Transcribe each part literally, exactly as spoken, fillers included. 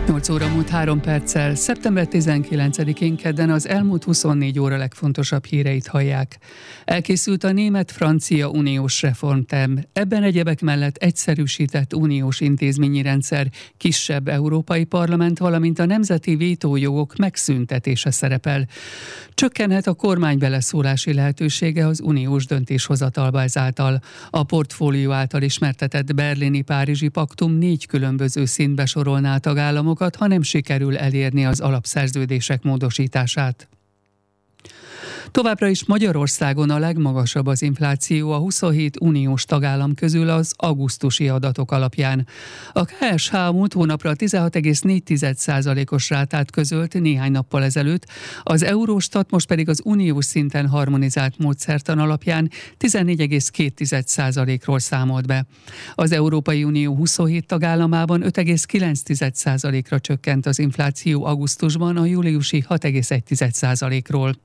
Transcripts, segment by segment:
nyolc óra múlt három perccel, szeptember tizenkilencedikén kedden az elmúlt huszonnégy óra legfontosabb híreit hallják. Elkészült a német-francia uniós reformterv. Ebben egyebek mellett egyszerűsített uniós intézményi rendszer, kisebb európai parlament, valamint a nemzeti vétójogok megszüntetése szerepel. Csökkenhet a kormány beleszólási lehetősége az uniós döntéshozatalba ezáltal. A portfólió által ismertetett berlini-párizsi paktum négy különböző szintbe sorolná a tagállamokat, ha nem sikerül elérni az alapszerződések módosítását. Továbbra is Magyarországon a legmagasabb az infláció a huszonhét uniós tagállam közül az augusztusi adatok alapján. A ká es há a múlt hónapra tizenhat egész négy százalékos rátát közölt néhány nappal ezelőtt, az Eurostat most pedig az uniós szinten harmonizált módszertan alapján tizennégy egész két százalékról számolt be. Az Európai Unió huszonhét tagállamában öt egész kilenc százalékra csökkent az infláció augusztusban a júliusi hat egész egy százalékról.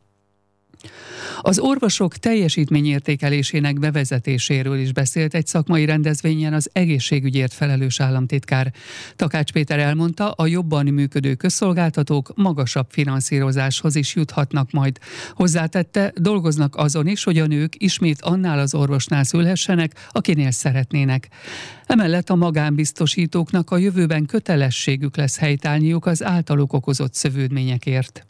Az orvosok teljesítményértékelésének bevezetéséről is beszélt egy szakmai rendezvényen az egészségügyért felelős államtitkár. Takács Péter elmondta, a jobban működő közszolgáltatók magasabb finanszírozáshoz is juthatnak majd. Hozzátette, dolgoznak azon is, hogy a nők ismét annál az orvosnál szülhessenek, akinél szeretnének. Emellett a magánbiztosítóknak a jövőben kötelességük lesz helytállniuk az általuk okozott szövődményekért.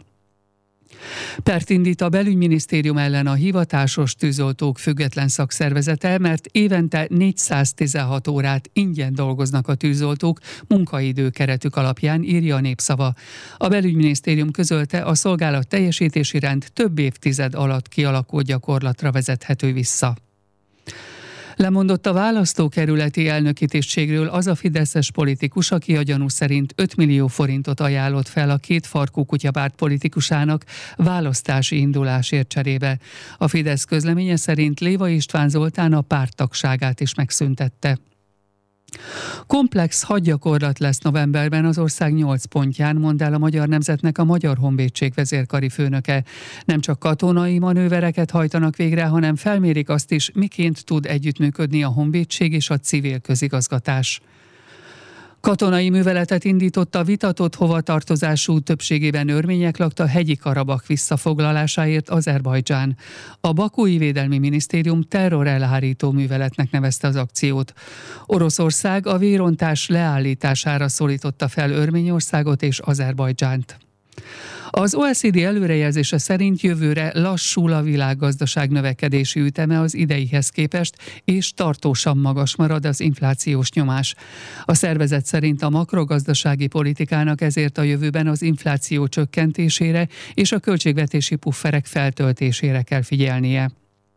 Pert indít a belügyminisztérium ellen a hivatásos tűzoltók független szakszervezete, mert évente négyszáztizenhat órát ingyen dolgoznak a tűzoltók munkaidő keretük alapján, írja a Népszava. A belügyminisztérium közölte, a szolgálat teljesítési rend több évtized alatt kialakult gyakorlatra vezethető vissza. Lemondott a választókerületi elnöki tisztségről az a fideszes politikus, aki a gyanú szerint öt millió forintot ajánlott fel a két farkú kutyapárt politikusának választási indulásért cserébe. A Fidesz közleménye szerint Léva István Zoltán a párttagságát is megszüntette. Komplex hadgyakorlat lesz novemberben az ország nyolc pontján, mond el a Magyar Nemzetnek a Magyar Honvédség vezérkari főnöke. Nem csak katonai manővereket hajtanak végre, hanem felmérik azt is, miként tud együttműködni a honvédség és a civil közigazgatás. Katonai műveletet indított a vitatott hovatartozású, többségében örmények lakta hegyi Karabakh visszafoglalásáért Azerbajdzsán. A Bakúi Védelmi Minisztérium terrorelhárító műveletnek nevezte az akciót. Oroszország a vérontás leállítására szólította fel Örményországot és Azerbajdzsánt. Az o e cé dé előrejelzése szerint jövőre lassul a világgazdaság növekedési üteme az ideihez képest, és tartósan magas marad az inflációs nyomás. A szervezet szerint a makrogazdasági politikának ezért a jövőben az infláció csökkentésére és a költségvetési pufferek feltöltésére kell figyelnie.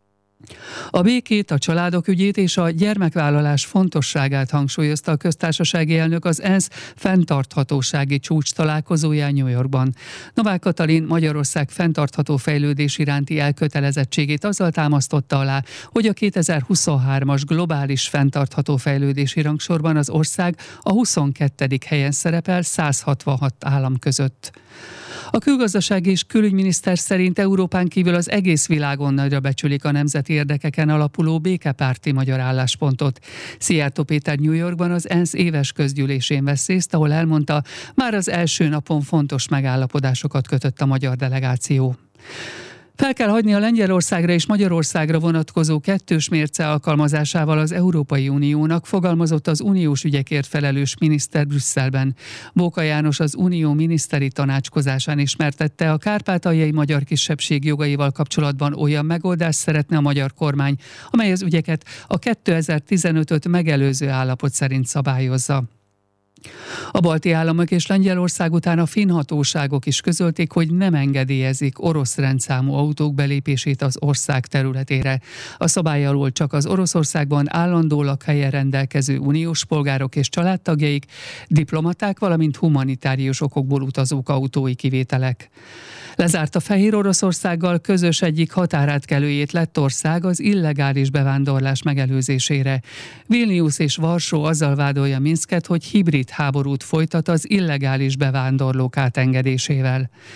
A békét, a családok ügyét és a gyermekvállalás fontosságát hangsúlyozta a köztársasági elnök az ENSZ fenntarthatósági csúcs találkozóján New Yorkban. Novák Katalin Magyarország fenntartható fejlődés iránti elkötelezettségét azzal támasztotta alá, hogy a kétezer-huszonhármas globális fenntartható fejlődési rangsorban az ország a huszonkettedik helyen szerepel száz hatvanhat állam között. A külgazdasági és külügyminiszter szerint Európán kívül az egész világon nagyra becsülik a nemzeti érdekeken alapuló békepárti magyar álláspontot. Szijjártó Péter New Yorkban az ENSZ éves közgyűlésén vesz részt, ahol elmondta, már az első napon fontos megállapodásokat kötött a magyar delegáció. Fel kell hagyni a Lengyelországra és Magyarországra vonatkozó kettős mérce alkalmazásával az Európai Uniónak, fogalmazott az uniós ügyekért felelős miniszter Brüsszelben. Bóka János az Unió miniszteri tanácskozásán ismertette, a kárpátaljai magyar kisebbség jogaival kapcsolatban olyan megoldást szeretne a magyar kormány, amely az ügyeket a kétezer-tizenötöt megelőző állapot szerint szabályozza. A balti államok és Lengyelország után a finn hatóságok is közölték, hogy nem engedélyezik orosz rendszámú autók belépését az ország területére. A szabály alól csak az Oroszországban állandó lakhelyen rendelkező uniós polgárok és családtagjaik, diplomaták, valamint humanitárius okokból utazók autói kivételek. Lezárta Fehér Oroszországgal közös egyik határátkelőjét Lettország az illegális bevándorlás megelőzésére. Vilnius és Varsó azzal vádolja Minsket, hogy hibrid háborút folytat az illegális bevándorlók átengedésével.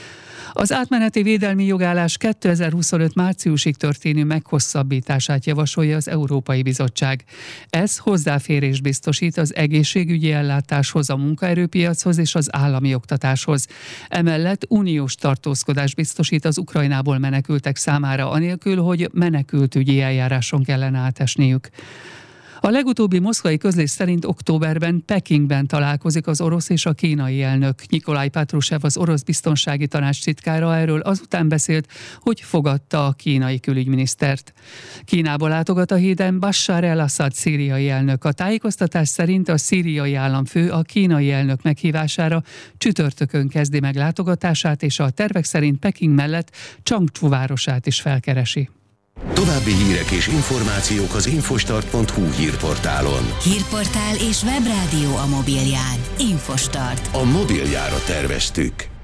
Az átmeneti védelmi jogállás kétezer-huszonöt márciusig történő meghosszabbítását javasolja az Európai Bizottság. Ez hozzáférést biztosít az egészségügyi ellátáshoz, a munkaerőpiachoz és az állami oktatáshoz. Emellett uniós tartózkodás biztosít az Ukrajnából menekültek számára, anélkül, hogy menekültügyi eljáráson kellene átesniük. A legutóbbi moszkvai közlés szerint októberben Pekingben találkozik az orosz és a kínai elnök. Nikolaj Patrushev, az orosz biztonsági tanács titkára erről azután beszélt, hogy fogadta a kínai külügyminisztert. Kínába látogat a héten Bashar el-Assad szíriai elnök. A tájékoztatás szerint a szíriai államfő a kínai elnök meghívására csütörtökön kezdi meg látogatását, és a tervek szerint Peking mellett Csangcsu városát is felkeresi. További hírek és információk az infostart pont hu hírportálon. Hírportál és webrádió a mobilján. Infostart. A mobiljára terveztük.